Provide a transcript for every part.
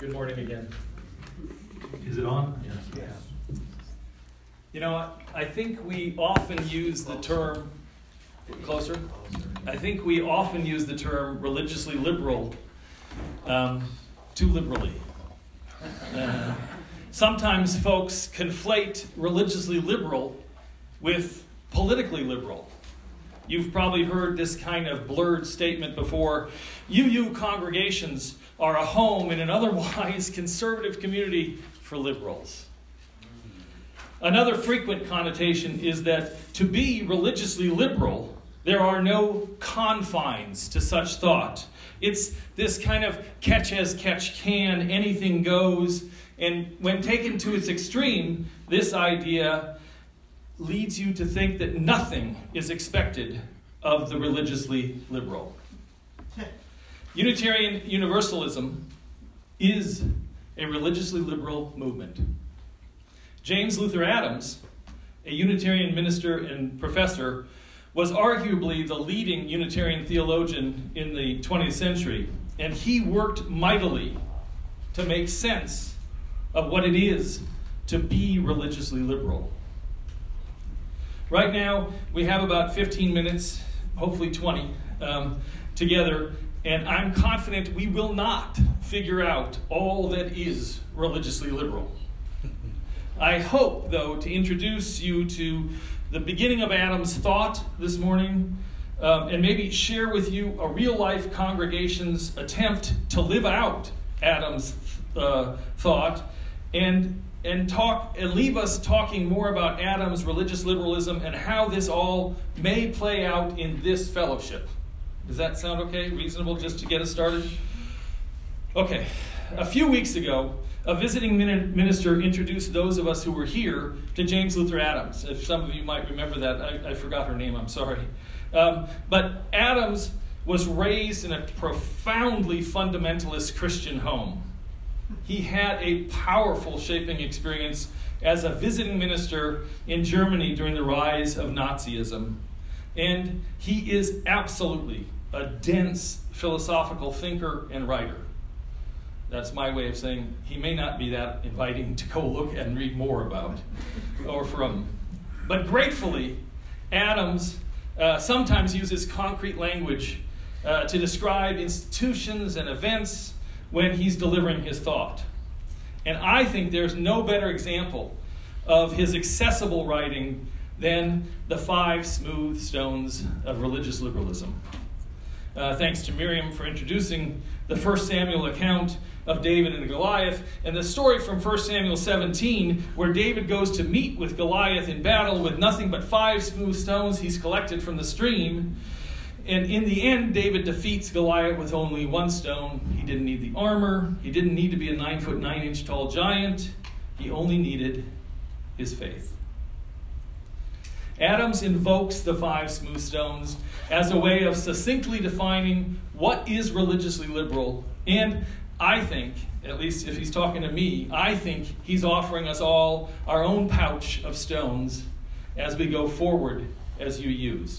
Good morning again. Is it on? Yes. You know, I think we often use the term, closer? I think we often use the term religiously liberal too liberally. Sometimes folks conflate religiously liberal with politically liberal. You've probably heard this kind of blurred statement before. UU congregations are a home in an otherwise conservative community for liberals. Another frequent connotation is that to be religiously liberal, there are no confines to such thought. It's this kind of catch as catch can, anything goes. And when taken to its extreme, this idea leads you to think that nothing is expected of the religiously liberal. Unitarian Universalism is a religiously liberal movement. James Luther Adams, a Unitarian minister and professor, was arguably the leading Unitarian theologian in the 20th century, and he worked mightily to make sense of what it is to be religiously liberal. Right now, we have about 15 minutes, hopefully 20, together, and I'm confident we will not figure out all that is religiously liberal. I hope, though, to introduce you to the beginning of Adam's thought this morning, and maybe share with you a real-life congregation's attempt to live out Adam's thought, and leave us talking more about Adam's religious liberalism and how this all may play out in this fellowship. Does that sound okay? Reasonable, just to get us started? Okay. A few weeks ago, a visiting minister introduced those of us who were here to James Luther Adams. If some of you might remember that, I forgot her name, I'm sorry. But Adams was raised in a profoundly fundamentalist Christian home. He had a powerful shaping experience as a visiting minister in Germany during the rise of Nazism. And he is absolutely a dense philosophical thinker and writer. That's my way of saying he may not be that inviting to go look and read more about or from. But gratefully, Adams sometimes uses concrete language to describe institutions and events when he's delivering his thought. And I think there's no better example of his accessible writing than the 5 smooth stones of religious liberalism. Thanks to Miriam for introducing the 1 Samuel account of David and Goliath, and the story from 1 Samuel 17, where David goes to meet with Goliath in battle with nothing but 5 smooth stones he's collected from the stream. And in the end, David defeats Goliath with only 1 stone. He didn't need the armor. He didn't need to be a 9-foot 9-inch tall giant. He only needed his faith. Adams invokes the 5 smooth stones as a way of succinctly defining what is religiously liberal. And I think, at least if he's talking to me, I think he's offering us all our own pouch of stones as we go forward as UUs.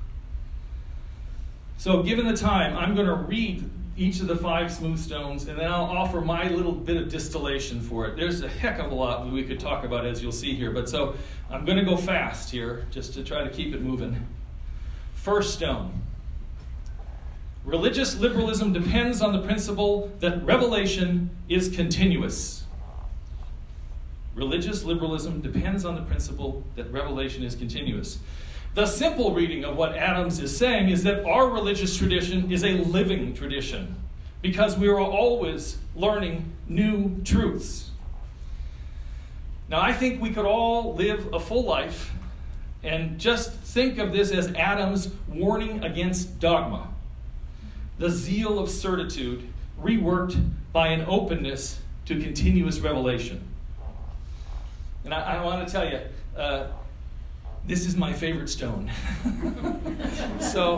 So given the time, I'm going to read each of the 5 smooth stones, and then I'll offer my little bit of distillation for it. There's a heck of a lot we could talk about, as you'll see here. But so I'm going to go fast here, just to try to keep it moving. First stone. Religious liberalism depends on the principle that revelation is continuous. Religious liberalism depends on the principle that revelation is continuous. The simple reading of what Adams is saying is that our religious tradition is a living tradition because we are always learning new truths. Now, I think we could all live a full life and just think of this as Adams' warning against dogma, the zeal of certitude reworked by an openness to continuous revelation. And I want to tell you, this is my favorite stone. So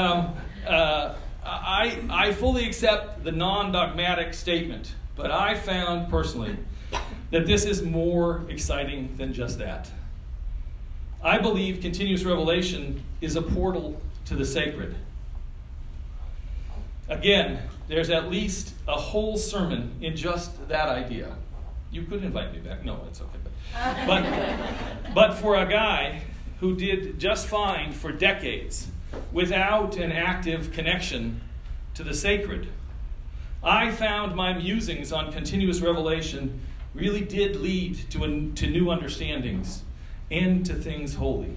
I fully accept the non-dogmatic statement, but I found personally that this is more exciting than just that. I believe continuous revelation is a portal to the sacred. Again, there's at least a whole sermon in just that idea. You could invite me back. No, it's okay. But for a guy who did just fine for decades without an active connection to the sacred, I found my musings on continuous revelation really did lead to new understandings and to things holy.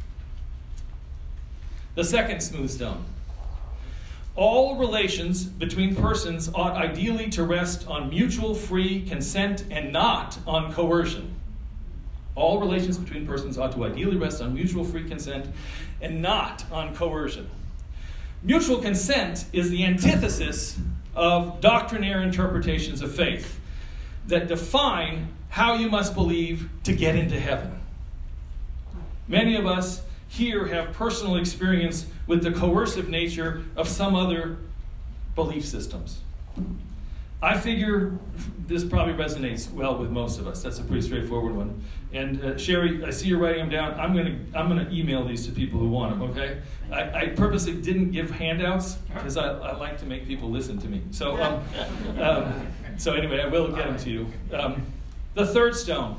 The second smooth stone. All relations between persons ought ideally to rest on mutual free consent and not on coercion. All relations between persons ought to ideally rest on mutual free consent and not on coercion. Mutual consent is the antithesis of doctrinaire interpretations of faith that define how you must believe to get into heaven. Many of us here have personal experience with the coercive nature of some other belief systems. I figure this probably resonates well with most of us. That's a pretty straightforward one. And Sherry, I see you're writing them down. I'm gonna email these to people who want them. Okay? I purposely didn't give handouts because I like to make people listen to me. So anyway, I will get them to you. The third stone.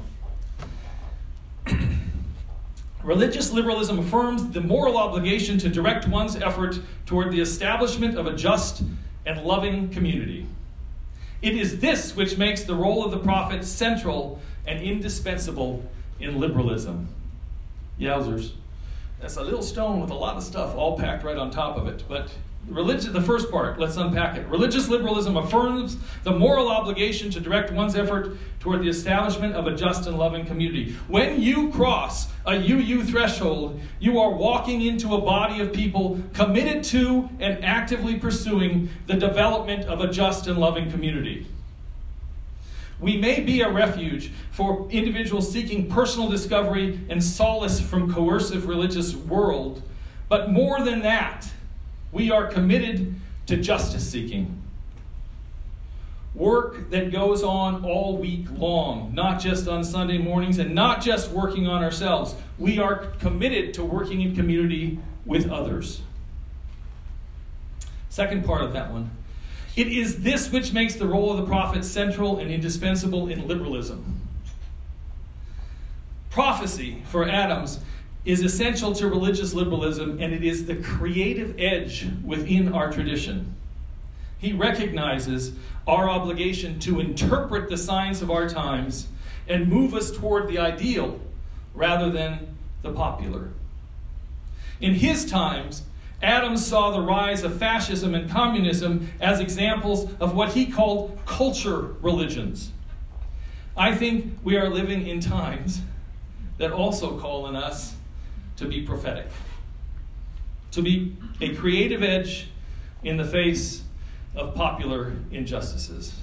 Religious liberalism affirms the moral obligation to direct one's effort toward the establishment of a just and loving community. It is this which makes the role of the prophet central and indispensable in liberalism. Yowzers. That's a little stone with a lot of stuff all packed right on top of it. But the first part, let's unpack it. Religious liberalism affirms the moral obligation to direct one's effort toward the establishment of a just and loving community. When you cross a UU threshold, you are walking into a body of people committed to and actively pursuing the development of a just and loving community. We may be a refuge for individuals seeking personal discovery and solace from coercive religious world, but more than that, we are committed to justice seeking. Work that goes on all week long, not just on Sunday mornings and not just working on ourselves. We are committed to working in community with others. Second part of that one. It is this which makes the role of the prophet central and indispensable in liberalism. Prophecy, for Adams, is essential to religious liberalism, and it is the creative edge within our tradition. He recognizes our obligation to interpret the signs of our times and move us toward the ideal rather than the popular. In his times, Adams saw the rise of fascism and communism as examples of what he called culture religions. I think we are living in times that also call on us to be prophetic, to be a creative edge in the face of popular injustices.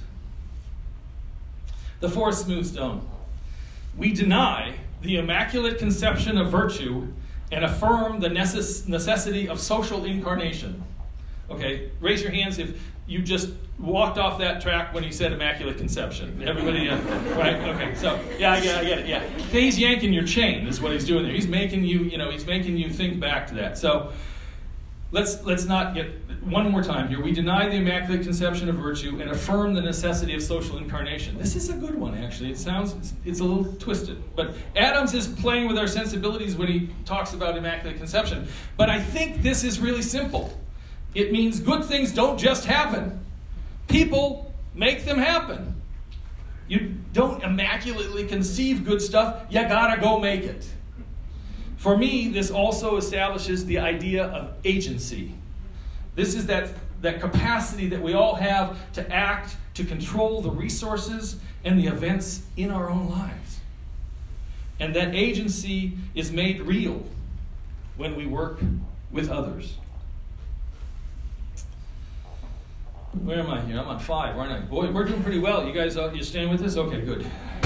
The fourth smooth stone. We deny the immaculate conception of virtue and affirm the necessity of social incarnation. Okay, raise your hands if you just walked off that track when he said immaculate conception. Everybody, right? Okay, so yeah, I get it. Yeah, he's yanking your chain. Is what he's doing there. He's making you think back to that. So let's not get one more time here. We deny the immaculate conception of virtue and affirm the necessity of social incarnation. This is a good one, actually. It's a little twisted, but Adams is playing with our sensibilities when he talks about immaculate conception. But I think this is really simple. It means good things don't just happen. People make them happen. You don't immaculately conceive good stuff. You gotta go make it. For me, this also establishes the idea of agency. This is that capacity that we all have to act, to control the resources and the events in our own lives. And that agency is made real when we work with others. Where am I here? I'm on 5, aren't I? Boy, we're doing pretty well. You guys, you staying with us? Okay, good.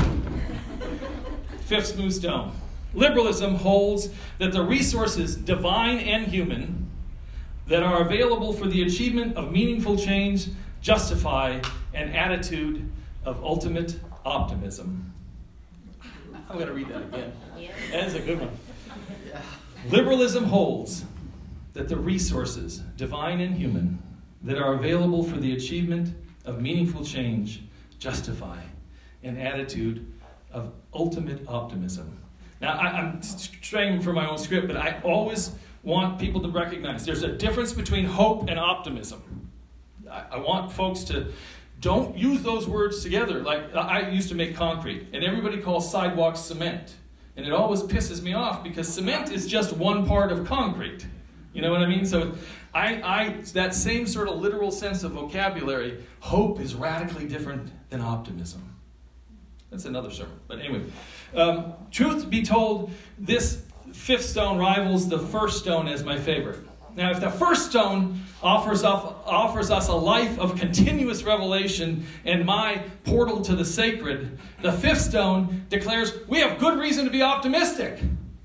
Fifth smooth stone. Liberalism holds that the resources, divine and human, that are available for the achievement of meaningful change justify an attitude of ultimate optimism. I'm going to read that again. That is a good one. Liberalism holds that the resources, divine and human, that are available for the achievement of meaningful change justify an attitude of ultimate optimism. Now, I'm straying from my own script, but I always want people to recognize there's a difference between hope and optimism. I want folks to don't use those words together. Like I used to make concrete, and everybody calls sidewalks cement. And it always pisses me off because cement is just one part of concrete. You know what I mean? So that same sort of literal sense of vocabulary, hope is radically different than optimism. That's another sermon. But anyway, truth be told, this fifth stone rivals the first stone as my favorite. Now, if the first stone offers us a life of continuous revelation and my portal to the sacred, the fifth stone declares we have good reason to be optimistic.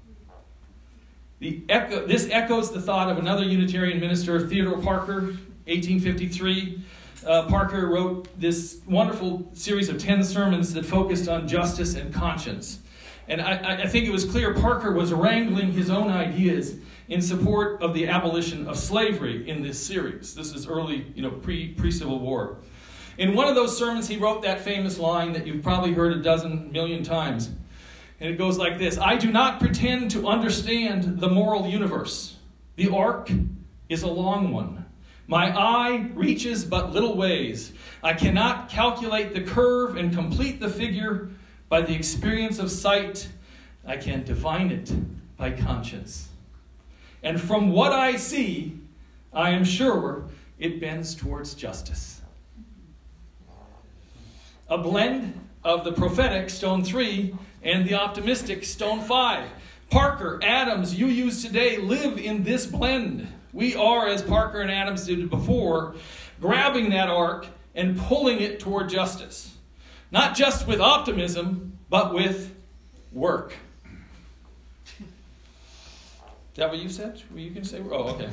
This echoes the thought of another Unitarian minister, Theodore Parker, 1853. Parker wrote this wonderful series of 10 sermons that focused on justice and conscience. And I think it was clear Parker was wrangling his own ideas in support of the abolition of slavery in this series. This is early, pre-Civil War. In one of those sermons, he wrote that famous line that you've probably heard a dozen million times. And it goes like this: I do not pretend to understand the moral universe. The arc is a long one. My eye reaches but little ways. I cannot calculate the curve and complete the figure by the experience of sight. I can divine it by conscience. And from what I see, I am sure it bends towards justice. A blend of the prophetic, stone 3, and the optimistic, stone 5. Parker, Adams, UUs today live in this blend. We are, as Parker and Adams did before, grabbing that arc and pulling it toward justice. Not just with optimism, but with work. Is that what you said? You can say, oh, okay.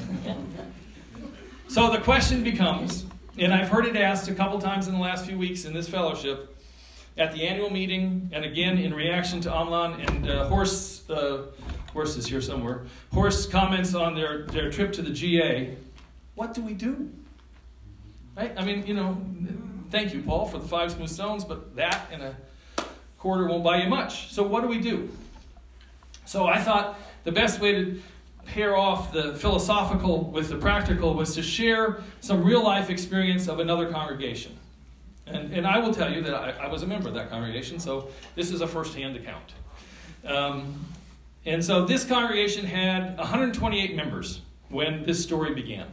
So the question becomes, and I've heard it asked a couple times in the last few weeks in this fellowship, at the annual meeting, and again in reaction to Amlan and Horst is here somewhere. Horst comments on their trip to the GA. What do we do? Right? I mean, thank you, Paul, for the 5 smooth stones, but that and a quarter won't buy you much. So what do we do? So I thought the best way to pair off the philosophical with the practical was to share some real-life experience of another congregation. And I will tell you that I was a member of that congregation, so this is a first-hand account. And so this congregation had 128 members when this story began.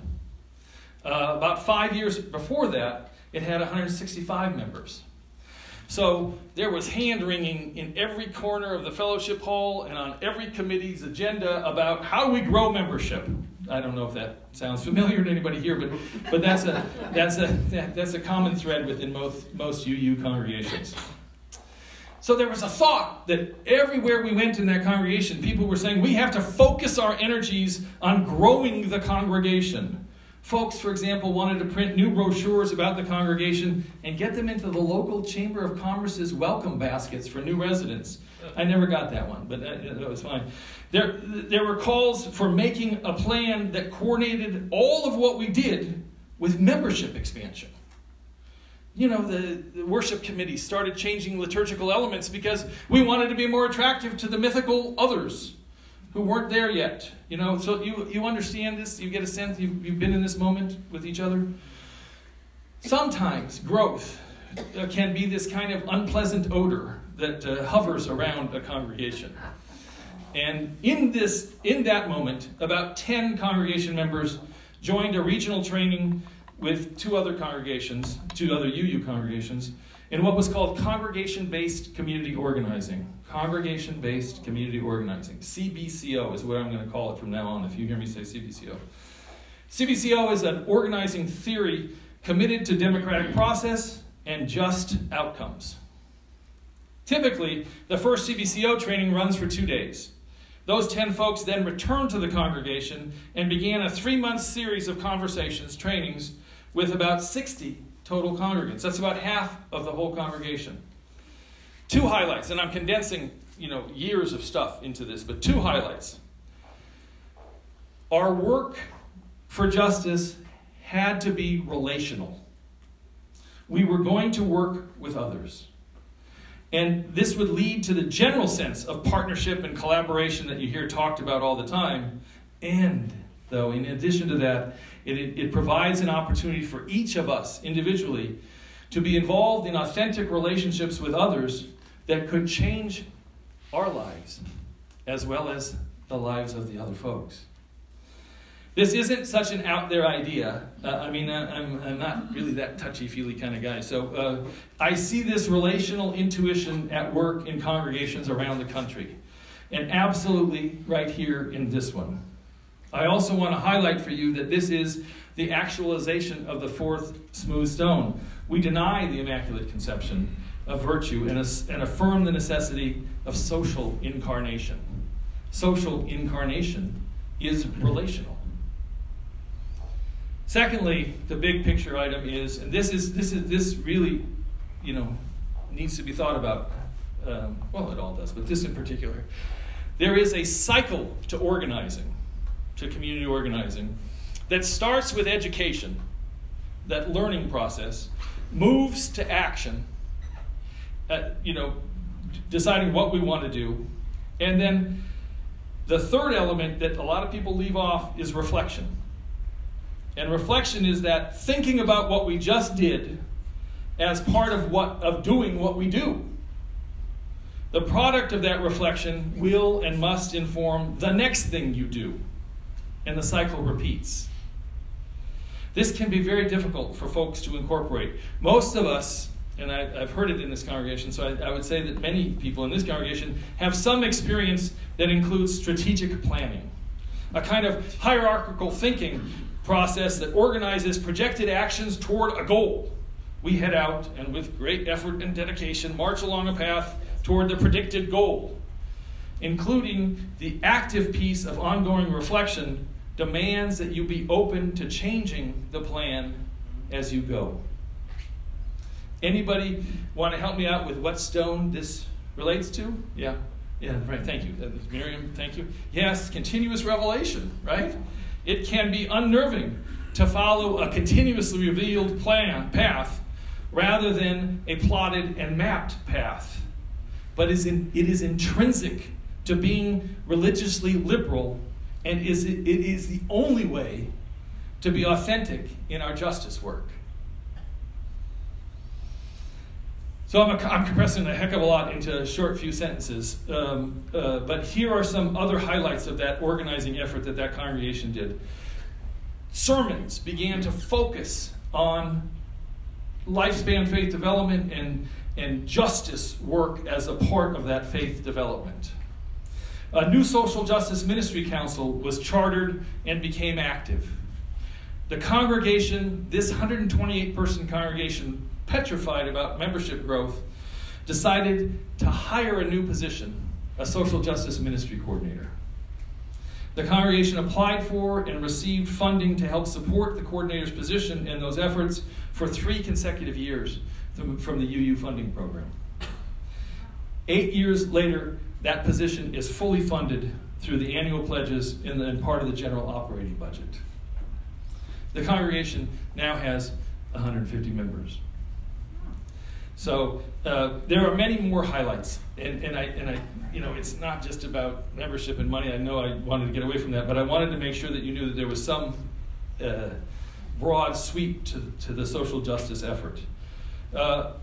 About 5 years before that, it had 165 members. So there was hand-wringing in every corner of the fellowship hall and on every committee's agenda about how we grow membership. I don't know if that sounds familiar to anybody here, but that's a common thread within most UU congregations. So there was a thought that everywhere we went in that congregation, people were saying we have to focus our energies on growing the congregation. Folks, for example, wanted to print new brochures about the congregation and get them into the local Chamber of Commerce's welcome baskets for new residents. I never got that one, but that was fine. There were calls for making a plan that coordinated all of what we did with membership expansion. The worship committee started changing liturgical elements because we wanted to be more attractive to the mythical others who weren't there yet. So you understand this? You get a sense you've been in this moment with each other? Sometimes growth can be this kind of unpleasant odor that hovers around a congregation. And in that moment, about 10 congregation members joined a regional training with 2 other UU congregations, in what was called congregation-based community organizing. Congregation-based community organizing. CBCO is what I'm going to call it from now on if you hear me say CBCO. CBCO is an organizing theory committed to democratic process and just outcomes. Typically, the first CBCO training runs for 2 days. Those 10 folks then returned to the congregation and began a 3-month series of conversations, trainings, with about 60 total congregants. That's about half of the whole congregation. 2 highlights, and I'm condensing, years of stuff into this, but 2 highlights. Our work for justice had to be relational. We were going to work with others. And this would lead to the general sense of partnership and collaboration that you hear talked about all the time. And, though, in addition to that, it provides an opportunity for each of us individually to be involved in authentic relationships with others that could change our lives as well as the lives of the other folks. This isn't such an out there idea. I'm not really that touchy-feely kind of guy. So I see this relational intuition at work in congregations around the country, and absolutely right here in this one. I also want to highlight for you that this is the actualization of the fourth smooth stone. We deny the Immaculate Conception of virtue and affirm the necessity of social incarnation. Social incarnation is relational. Secondly, the big picture item is, and this really, needs to be thought about. It all does, but this in particular. There is a cycle to organizing, to community organizing, that starts with education, that learning process, moves to action, deciding what we want to do, and then the third element that a lot of people leave off is reflection. And reflection is that thinking about what we just did as part of doing what we do. The product of that reflection will and must inform the next thing you do, and the cycle repeats. This can be very difficult for folks to incorporate. Most of us, and I've heard it in this congregation, so I would say that many people in this congregation have some experience that includes strategic planning, a kind of hierarchical thinking process that organizes projected actions toward a goal. We head out and with great effort and dedication march along a path toward the predicted goal. Including the active piece of ongoing reflection demands that you be open to changing the plan as you go. Anybody want to help me out with what stone this relates to? Yeah, right, thank you. Miriam, thank you. Yes, continuous revelation, right? It can be unnerving to follow a continuously revealed path rather than a plotted and mapped path. But it is intrinsic to being religiously liberal, and it is the only way to be authentic in our justice work. So I'm compressing a heck of a lot into a short few sentences, but here are some other highlights of that organizing effort that congregation did. Sermons began to focus on lifespan faith development and justice work as a part of that faith development. A new social justice ministry council was chartered and became active. The congregation, this 128-person congregation, petrified about membership growth, decided to hire a new position, a social justice ministry coordinator. The congregation applied for and received funding to help support the coordinator's position and those efforts for 3 consecutive years from the UU funding program. 8 years later, that position is fully funded through the annual pledges and part of the general operating budget. The congregation now has 150 members. So there are many more highlights, and I it's not just about membership and money. I know I wanted to get away from that, but I wanted to make sure that you knew that there was some broad sweep to the social justice effort. But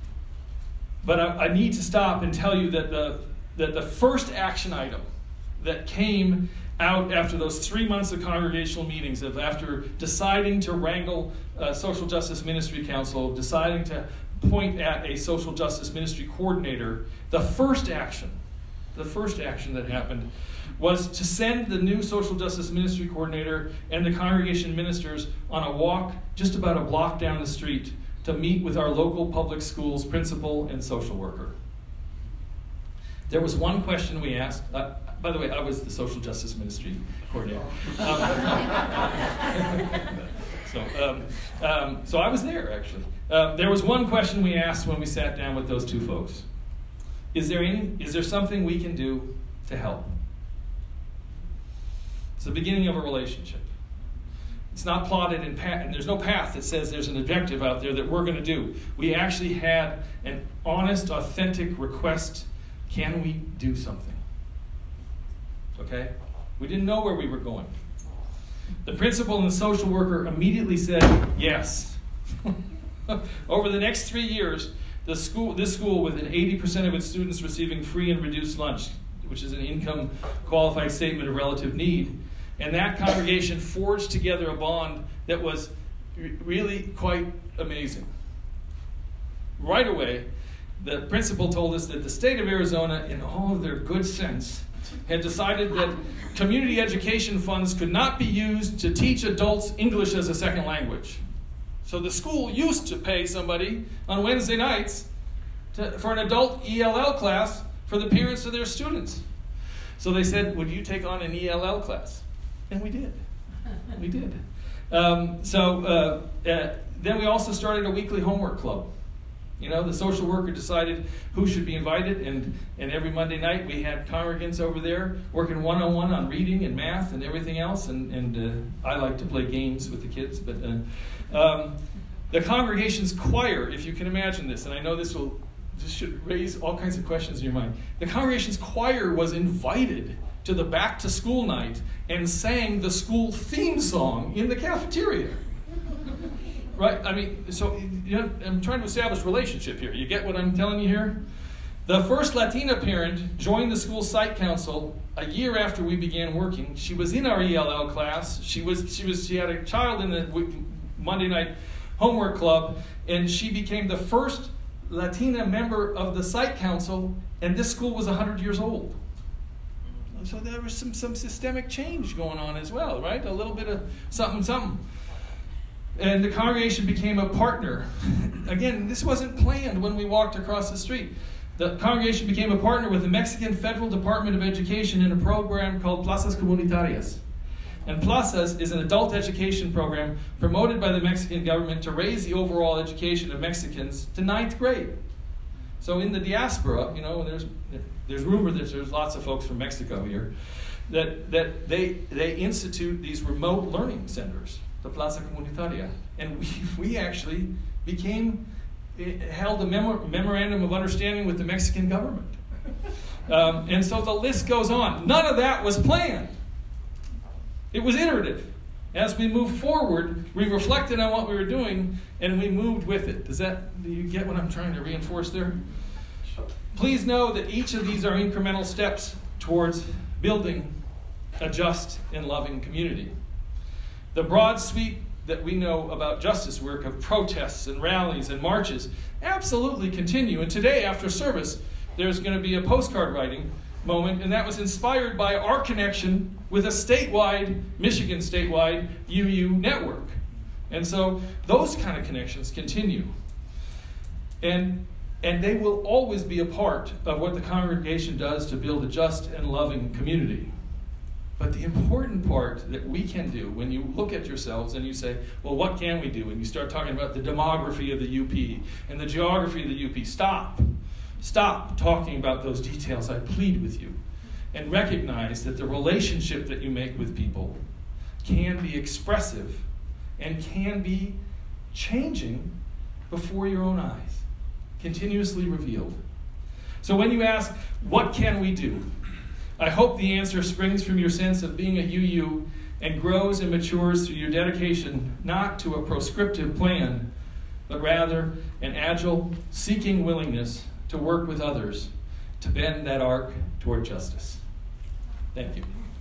I need to stop and tell you that the first action item that came out after those 3 months of congregational meetings, after deciding to wrangle Social Justice Ministry Council, deciding to point at a social justice ministry coordinator, the first action that happened was to send the new social justice ministry coordinator and the congregation ministers on a walk just about a block down the street to meet with our local public schools principal and social worker. There was one question we asked. By the way, I was the social justice ministry coordinator. So I was there, actually. There was one question we asked when we sat down with those two folks. Is there something we can do to help? It's the beginning of a relationship. It's not plotted and there's no path that says there's an objective out there that we're going to do. We actually had an honest, authentic request. Can we do something? Okay? We didn't know where we were going. The principal and the social worker immediately said yes. Over the next 3 years, this school with an 80% of its students receiving free and reduced lunch, which is an income qualified statement of relative need, and that congregation forged together a bond that was really quite amazing. Right away, the principal told us that the state of Arizona, in all of their good sense, had decided that community education funds could not be used to teach adults English as a second language. So the school used to pay somebody on Wednesday nights for an adult ELL class for the parents of their students. So they said, would you take on an ELL class? And we did. We did. Then we also started a weekly homework club. You know, the social worker decided who should be invited, and every Monday night we had congregants over there working one-on-one on reading and math and everything else, and I like to play games with the kids. But the congregation's choir, if you can imagine this, and I know this should raise all kinds of questions in your mind. The congregation's choir was invited to the back-to-school night and sang the school theme song in the cafeteria. Right? I mean, so I'm trying to establish relationship here. You get what I'm telling you here? The first Latina parent joined the school site council a year after we began working. She was in our ELL class. She had a child in the Monday night homework club, and she became the first Latina member of the site council, and this school was 100 years old. So there was some systemic change going on as well, right? A little bit of something. And the congregation became a partner. Again, this wasn't planned when we walked across the street. The congregation became a partner with the Mexican Federal Department of Education in a program called Plazas Comunitarias. And Plazas is an adult education program promoted by the Mexican government to raise the overall education of Mexicans to 9th grade. So in the diaspora, you know, there's rumor that there's lots of folks from Mexico here, that they institute these remote learning centers, the Plaza Comunitaria. And we actually held a memorandum of understanding with the Mexican government. And so the list goes on. None of that was planned. It was iterative. As we moved forward, we reflected on what we were doing, and we moved with it. Do you get what I'm trying to reinforce there? Please know that each of these are incremental steps towards building a just and loving community. The broad sweep that we know about justice work of protests and rallies and marches absolutely continue. And today, after service, there's going to be a postcard writing moment, and that was inspired by our connection with a Michigan statewide UU network. And so those kind of connections continue. And they will always be a part of what the congregation does to build a just and loving community. But the important part that we can do when you look at yourselves and you say, well, what can we do? And you start talking about the demography of the UP and the geography of the UP. Stop talking about those details, I plead with you. And recognize that the relationship that you make with people can be expressive and can be changing before your own eyes, continuously revealed. So when you ask, what can we do? I hope the answer springs from your sense of being a UU and grows and matures through your dedication not to a prescriptive plan, but rather an agile, seeking willingness to work with others to bend that arc toward justice. Thank you.